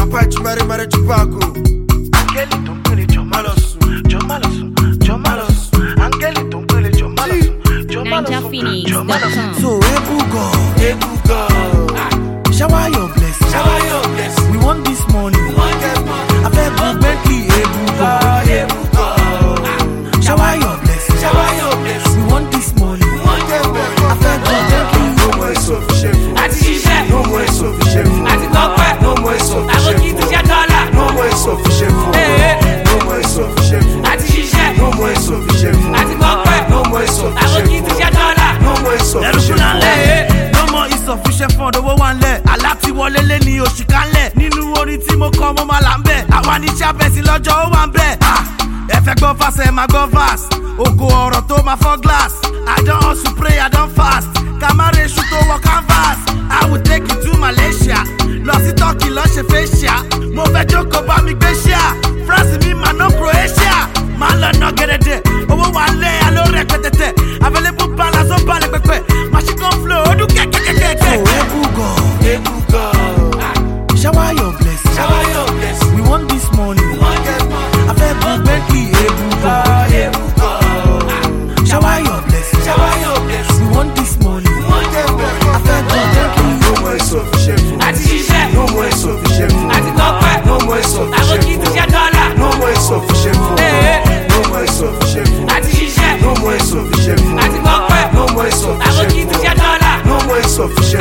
Papa Chumare Mare Chupago. Angeli don't put it, Jomalosu. Angeli don't put it, Jomalosu. So, Ebugo. Shower your blessing. We want this money. I feel good, Bentley, Ebugo. Shower your blessing. We want this money. I feel good, Bentley. No more insufficient. No more insufficient. No more insufficient. No more insufficient. No more insufficient. No more insufficient. No more insufficient. No more insufficient. No more insufficient fund. Owó wa nlẹ̀. Aláti wọlé lé ní oṣù kanlẹ̀. Nínú orin tí mo kọ mo máa là ń bẹ̀. Àwa ní sábẹ́sì lọ́jọ́ ó wà ń bẹ̀. Ẹ fẹ́ gbọ́ fast ẹ máa gbọ́ fast. Ògo ọ̀rọ̀ tó máa fọ́ glass. I don hustle pray I don fast. Kàmáre ṣu tó wọ canvas. I will take you to Malaysia. Lọ sí Turkey lọ ṣe facial. Mo fẹ́ jókòó bá mi gbé ṣíà. France mi máa ná Croatia. Máa lọ ná gẹ̀rẹ́dẹ̀. Owó wa lẹ̀ aló rẹpẹtẹtẹ. Available balance ó balẹ̀ pẹpẹ. Machine gun flow ó dún kẹ́kẹ́kẹ́kẹ́. So, Ebugo. Shower your blessing. We want this money. I feel good, Bentley, Ebugo. Shower your blessing. We want this money. I feel good, Bentley. No more insufficient. No more insufficient. No more insufficient. No more insufficient. No more insufficient. No more insufficient. No more insufficient. No more insufficient.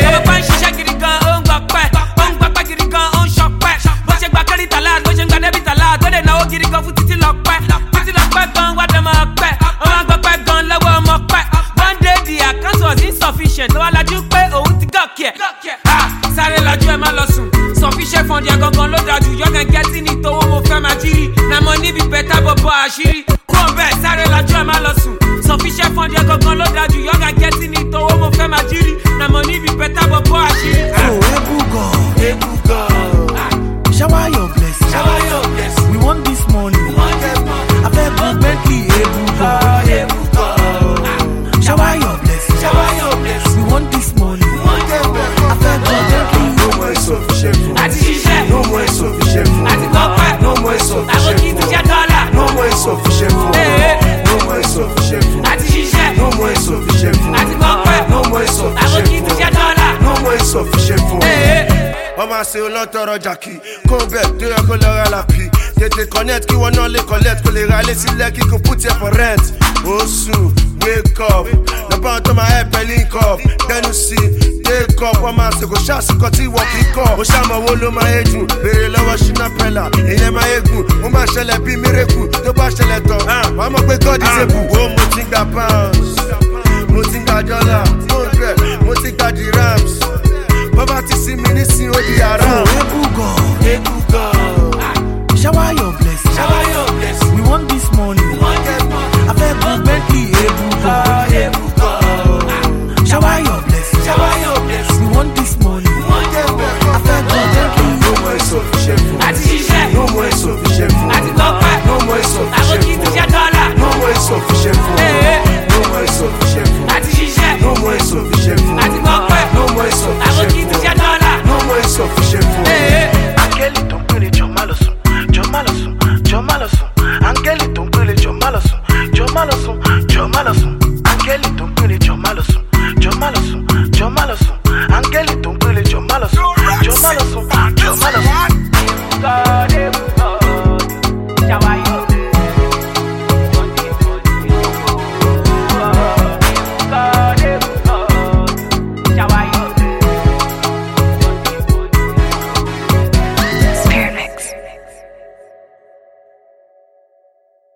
No I like you pay òun ti gòkè. Sáré lajú ẹ má lọ sùn. Sufficient fund yẹn gangan ló dájú. You're gonna get in it owó mo fẹ́ máa jírí. Na money be better bọ̀bọ̀ àṣírí. Kúrò bẹ́ẹ̀ sáré lajú ẹ má lọ sùn. Sufficient fund yẹn gangan ló dájú. You're gonna get in it owó mo fẹ́ máa jírí. Na money be better bọ̀bọ̀ àṣírí. So, Ebugo. Shower your blessing. We want this money. I feel good, Bentley, Ebugo. Shower your blessing. We want this money. I feel good, Bentley. No more insufficient. No more insufficient. No more insufficient. No more insufficient. No more insufficient. No more insufficient. No more insufficient. No more insufficient. Ọmọ ṣe olóńtọrọ jàkì kó bẹ̀ tó yẹ kó lọ ra lápì tètè connect kí wọ́n náà lè collect kó lè ra ilé sílẹ̀ kí kò put here for rent. Oṣù wake up lọ́pàá tó máa help ẹ link up tẹnu sí take up wọ́n máa ṣègò ṣàṣìkò tí wọ́n kì í kọ́. Mo ṣàmọ̀wó ló máa yé jù béèrè lọ́wọ́ Shina Pella ìyẹn máa yé gùn mo máa ṣẹlẹ̀ bí miracle tó bá ṣẹlẹ̀ tán wọ́n mọ̀ pé God is able. Ó mo ti gba pounds.